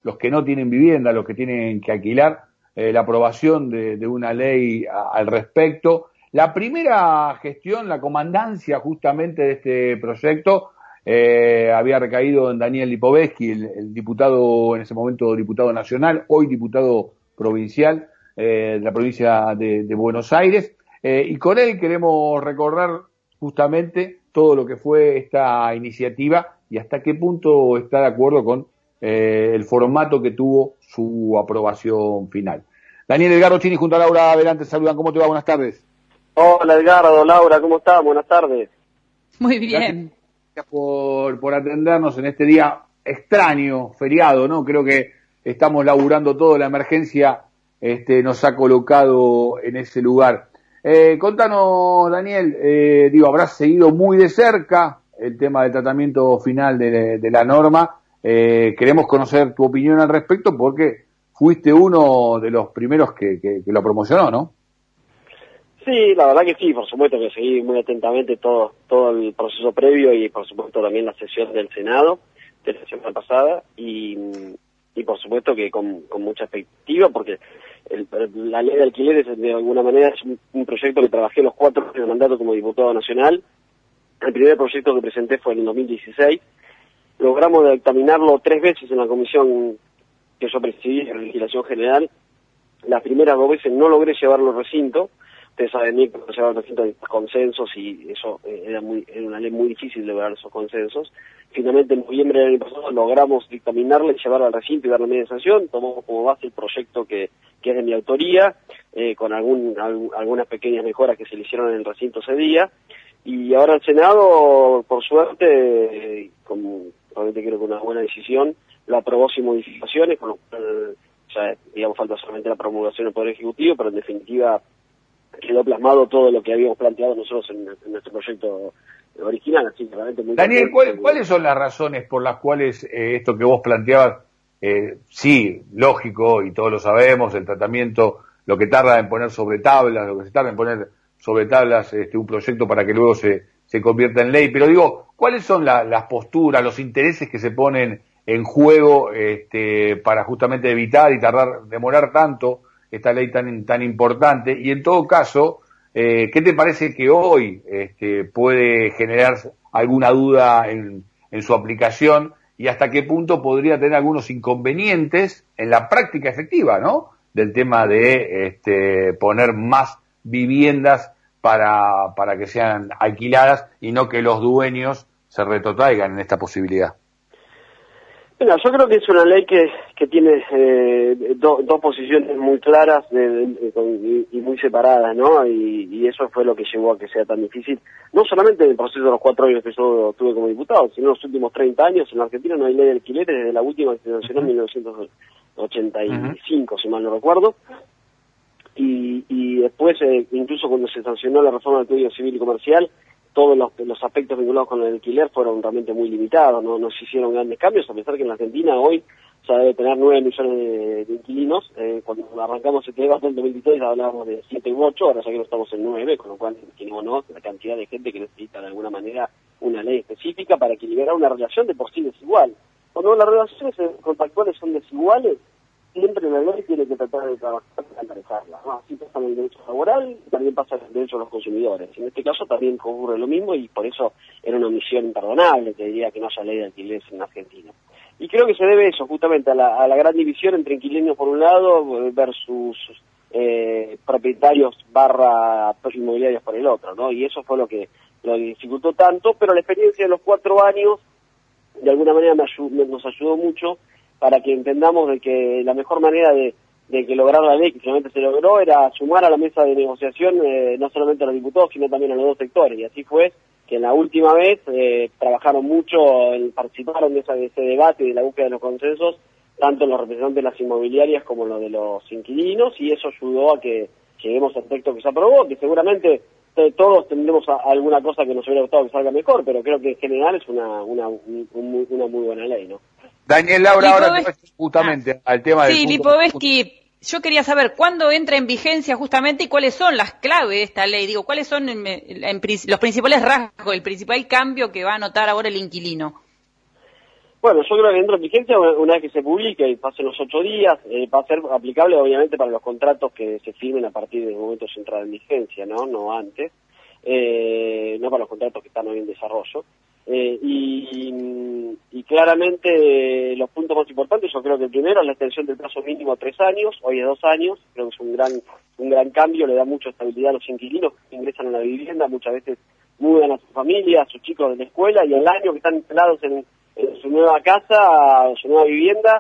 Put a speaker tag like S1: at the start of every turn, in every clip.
S1: los que no tienen vivienda, los que tienen que alquilar, la aprobación de una ley al respecto. La primera gestión, la comandancia justamente de este proyecto, había recaído en Daniel Lipovetsky, el diputado, en ese momento diputado nacional, hoy diputado provincial de la provincia de Buenos Aires, y con él queremos recordar justamente todo lo que fue esta iniciativa y hasta qué punto está de acuerdo con el formato que tuvo su aprobación final. Daniel Edgardo Chini junto a Laura Adelante saludan. ¿Cómo te va? Buenas tardes.
S2: Hola Edgardo, Laura, ¿cómo estás? Buenas tardes.
S3: Muy bien.
S1: Gracias por atendernos en este día extraño, feriado, ¿no? Creo que estamos laburando todo, la emergencia nos ha colocado en ese lugar. Contanos, Daniel, habrás seguido muy de cerca el tema del tratamiento final de la norma. Queremos conocer tu opinión al respecto porque fuiste uno de los primeros que lo promocionó, ¿no?
S2: Sí, la verdad que sí, por supuesto que seguí muy atentamente todo el proceso previo y por supuesto también la sesión del Senado de la semana pasada y por supuesto que con mucha expectativa porque la ley de alquileres de alguna manera es un proyecto que trabajé los 4 años de mandato como diputado nacional. El primer proyecto que presenté fue en el 2016. Logramos dictaminarlo 3 veces en la comisión que yo presidí, en la legislación general. Las primeras 2 veces no logré llevarlo al recinto. Ustedes saben bien que llevar al recinto hay consensos y eso era una ley muy difícil de lograr esos consensos. Finalmente en noviembre del año pasado logramos dictaminarla y llevarla al recinto y dar la media sanción. Tomamos como base el proyecto que es de mi autoría, con algunas pequeñas mejoras que se le hicieron en el recinto ese día. Y ahora el Senado, por suerte, realmente creo que una buena decisión, la aprobó sin modificaciones, con lo cual ya, digamos, falta solamente la promulgación del Poder Ejecutivo, pero en definitiva quedó plasmado todo lo que habíamos planteado nosotros en nuestro proyecto original, así que realmente muy
S1: Daniel, ¿cuáles son las razones por las cuales esto que vos planteabas, sí, lógico, y todos lo sabemos, el tratamiento, lo que tarda en poner sobre tablas, lo que se tarda en poner sobre tablas un proyecto para que luego se convierta en ley, pero digo, ¿cuáles son las posturas, los intereses que se ponen en juego para justamente evitar y demorar tanto esta ley tan importante? Y en todo caso, ¿qué te parece que hoy puede generar alguna duda en su aplicación y hasta qué punto podría tener algunos inconvenientes en la práctica efectiva, ¿no? Del tema de poner más viviendas para que sean alquiladas y no que los dueños se retrotraigan en esta posibilidad.
S2: Bueno, yo creo que es una ley que tiene dos posiciones muy claras y muy separadas, ¿no? Y eso fue lo que llevó a que sea tan difícil, no solamente en el proceso de los 4 años que yo tuve como diputado, sino en los últimos 30 años. En la Argentina no hay ley de alquileres desde la última constitución en 1985, si mal no recuerdo. Y después, incluso cuando se sancionó la reforma del Código Civil y Comercial, todos los aspectos vinculados con el alquiler fueron realmente muy limitados, no se hicieron grandes cambios, a pesar que en la Argentina hoy ya debe tener 9 millones de inquilinos. Cuando arrancamos este debate en 2016 hablábamos de 7 u 8, ahora ya que no estamos en 9, con lo cual imaginémonos la cantidad de gente que necesita de alguna manera una ley específica para equilibrar una relación de por sí desigual. Cuando las relaciones contractuales son desiguales, siempre la ley tiene que tratar de trabajar para emparejarla, ¿no? Así pasa en el derecho laboral y también pasa en el derecho de los consumidores. En este caso también ocurre lo mismo y por eso era una omisión imperdonable, que diría que no haya ley de alquileres en Argentina. Y creo que se debe eso justamente a la gran división entre inquilinos por un lado versus propietarios / inmobiliarios por el otro, ¿no? Y eso fue lo que lo dificultó tanto, pero la experiencia de los 4 años de alguna manera nos ayudó mucho para que entendamos de que la mejor manera de que lograr la ley, que finalmente se logró, era sumar a la mesa de negociación no solamente a los diputados, sino también a los 2 sectores. Y así fue que en la última vez trabajaron mucho, participaron de ese debate y de la búsqueda de los consensos, tanto los representantes de las inmobiliarias como los de los inquilinos, y eso ayudó a que lleguemos al texto que se aprobó, que seguramente todos tendremos alguna cosa que nos hubiera gustado que salga mejor, pero creo que en general es una muy buena ley, ¿no?
S1: Daniel, Laura, ahora te vas justamente al tema del...
S3: Sí, Lipovetsky, yo quería saber cuándo entra en vigencia justamente y cuáles son las claves de esta ley. Digo, cuáles son los principales rasgos, el principal cambio que va a notar ahora el inquilino.
S2: Bueno, yo creo que entra en vigencia una vez que se publique y pasen los 8 días, va a ser aplicable obviamente para los contratos que se firmen a partir del momento de su entrada en vigencia, no antes, no para los contratos que están hoy en desarrollo. Y claramente los puntos más importantes, yo creo que el primero es la extensión del plazo mínimo a 3 años, hoy es 2 años, creo que es un gran cambio, le da mucha estabilidad a los inquilinos que ingresan a la vivienda, muchas veces mudan a su familia, a sus chicos de la escuela, y el año que están instalados en su nueva casa, su nueva vivienda,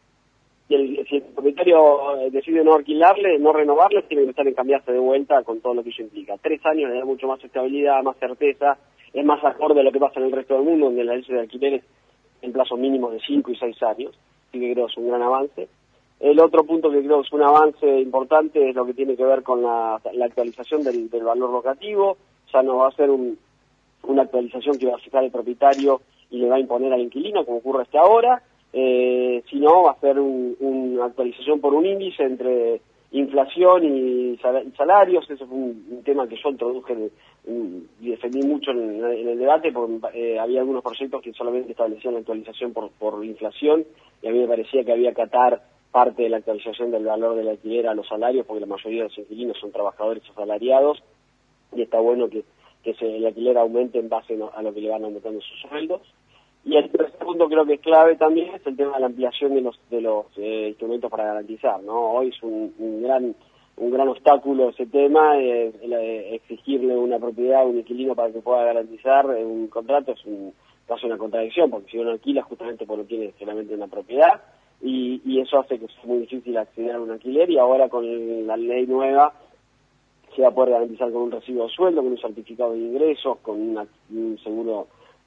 S2: y si el propietario decide no alquilarle, no renovarle, tiene que estar en cambiarse de vuelta con todo lo que eso implica. 3 años le da mucho más estabilidad, más certeza, es más acorde a lo que pasa en el resto del mundo, donde la ley de alquileres en plazo mínimo de 5 y 6 años, así que creo que es un gran avance. El otro punto que creo que es un avance importante es lo que tiene que ver con la actualización del valor locativo. Ya no va a ser una actualización que va a fijar el propietario y le va a imponer al inquilino, como ocurre hasta ahora, sino va a ser una actualización por un índice entre inflación y salarios. Ese fue un tema que yo introduje y defendí mucho en el debate, porque había algunos proyectos que solamente establecían la actualización por inflación, y a mí me parecía que había que atar parte de la actualización del valor del alquiler a los salarios, porque la mayoría de los inquilinos son trabajadores asalariados, y está bueno que el alquiler aumente en base a lo que le van aumentando sus sueldos. Y el tercer punto creo que es clave también es el tema de la ampliación de los instrumentos para garantizar, ¿no? Hoy es un gran obstáculo ese tema, exigirle una propiedad a un inquilino para que pueda garantizar un contrato es casi una contradicción, porque si uno alquila justamente porque tiene generalmente una propiedad, y eso hace que sea muy difícil acceder a un alquiler, y ahora con la ley nueva se va a poder garantizar con un recibo de sueldo, con un certificado de ingresos, con un seguro,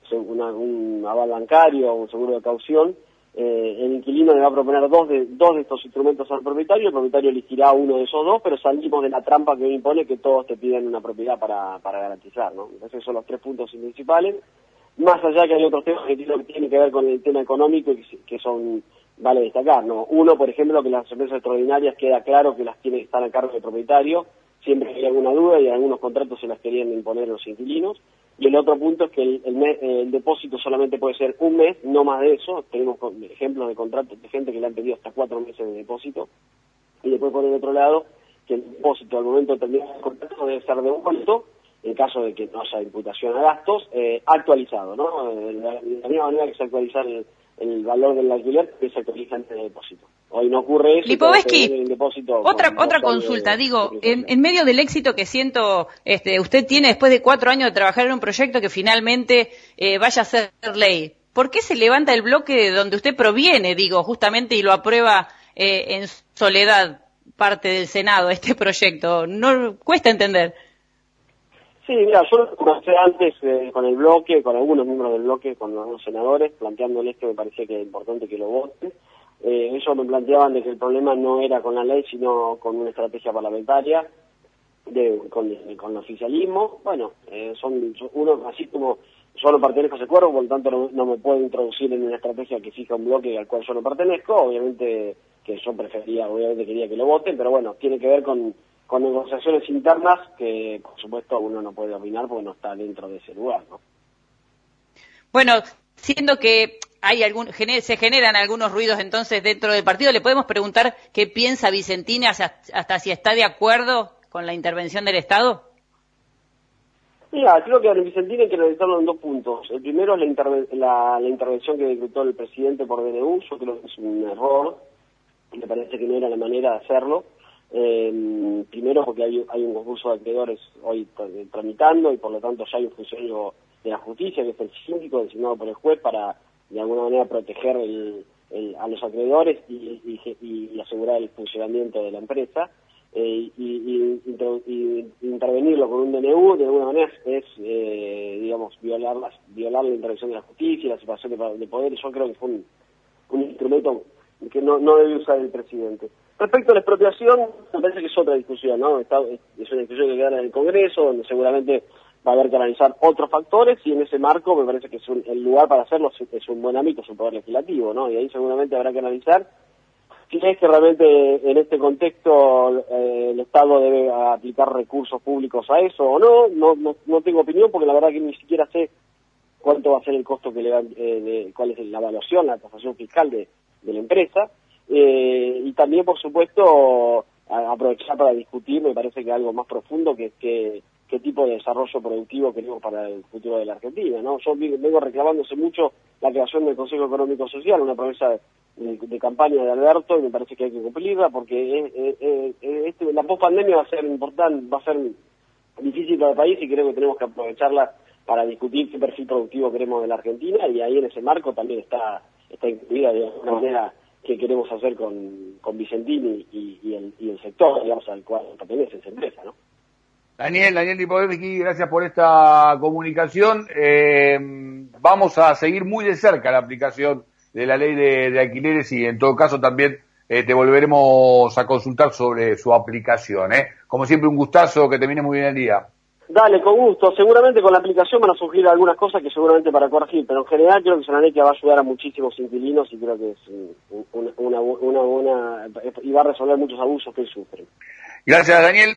S2: un aval bancario, un seguro de caución. El inquilino le va a proponer dos de estos instrumentos al propietario, el propietario elegirá uno de esos dos, pero salimos de la trampa que hoy impone que todos te piden una propiedad para garantizar, ¿no? Entonces esos son los 3 puntos principales, más allá que hay otros temas que tienen que ver con el tema económico y que son, vale destacar, ¿no? Uno, por ejemplo, que las empresas extraordinarias queda claro que están a cargo del propietario, siempre que hay alguna duda, y en algunos contratos se las querían imponer los inquilinos. Y el otro punto es que el depósito solamente puede ser un mes, no más de eso. Tenemos ejemplos de contratos de gente que le han pedido hasta 4 meses de depósito. Y después, por el otro lado, que el depósito al momento de terminar el contrato debe ser devuelto, en caso de que no haya imputación a gastos, actualizado, ¿no? De la misma manera que se actualiza el valor del alquiler, que se actualiza antes del depósito. Hoy no ocurre eso.
S3: Lipovetsky, otra consulta, en medio del éxito que siento usted tiene después de 4 años de trabajar en un proyecto que finalmente vaya a ser ley, ¿por qué se levanta el bloque de donde usted proviene, justamente, y lo aprueba en soledad parte del Senado, este proyecto? No cuesta entender.
S2: Sí, mira, yo lo comencé antes con el bloque, con algunos miembros del bloque, con algunos senadores, planteándoles que me parecía que era importante que lo voten. Ellos me planteaban de que el problema no era con la ley, sino con una estrategia parlamentaria, con el oficialismo. Bueno, uno, así como yo no pertenezco a ese cuerpo, por lo tanto no me puedo introducir en una estrategia que fija un bloque al cual yo no pertenezco. Obviamente que yo quería que lo voten, pero bueno, tiene que ver con negociaciones internas que, por supuesto, uno no puede opinar porque no está dentro de ese lugar, ¿no?
S3: Bueno, siendo que se generan algunos ruidos entonces dentro del partido, ¿le podemos preguntar qué piensa Vicentín hasta si está de acuerdo con la intervención del Estado?
S2: Mira, creo que a Vicentín hay que realizarlo en 2 puntos. El primero es la intervención que decretó el presidente por DNU. Yo creo que es un error, me parece que no era la manera de hacerlo. Primero porque hay un concurso de acreedores hoy tramitando, y por lo tanto ya hay un funcionario de la justicia, que es el síndico designado por el juez para de alguna manera proteger a los acreedores y asegurar el funcionamiento de la empresa. Y intervenirlo con un DNU de alguna manera es violar la intervención de la justicia y la separación de poderes. Yo creo que fue un instrumento que no debe usar el presidente. Respecto a la expropiación, me parece que es otra discusión, ¿no? Es una discusión que queda en el Congreso, donde seguramente va a haber que analizar otros factores, y en ese marco me parece que el lugar para hacerlo es un buen ámbito, es un poder legislativo, ¿no? Y ahí seguramente habrá que analizar si es que realmente en este contexto el Estado debe aplicar recursos públicos a eso o no. No tengo opinión, porque la verdad que ni siquiera sé cuánto va a ser el costo que le dan, cuál es la evaluación, la tasación fiscal de la empresa, y también, por supuesto, aprovechar para discutir, me parece que algo más profundo, que qué tipo de desarrollo productivo queremos para el futuro de la Argentina, ¿no? Yo vengo reclamándose mucho la creación del Consejo Económico Social, una promesa de campaña de Alberto, y me parece que hay que cumplirla, porque la pospandemia va a ser importante, va a ser difícil para el país, y creo que tenemos que aprovecharla para discutir qué perfil productivo queremos de la Argentina, y ahí en ese marco también está incluida de alguna manera qué queremos hacer con Vicentini y el sector, digamos, al cual pertenece esa empresa, ¿no?
S1: Daniel Lipovetsky, gracias por esta comunicación. Vamos a seguir muy de cerca la aplicación de la ley de alquileres, y en todo caso también te volveremos a consultar sobre su aplicación. Como siempre, un gustazo, que termine muy bien el día.
S2: Dale, con gusto. Seguramente con la aplicación van a surgir algunas cosas que seguramente para corregir, pero en general creo que es una ley que va a ayudar a muchísimos inquilinos, y creo que es una buena, y va a resolver muchos abusos que sufren.
S1: Gracias, Daniel.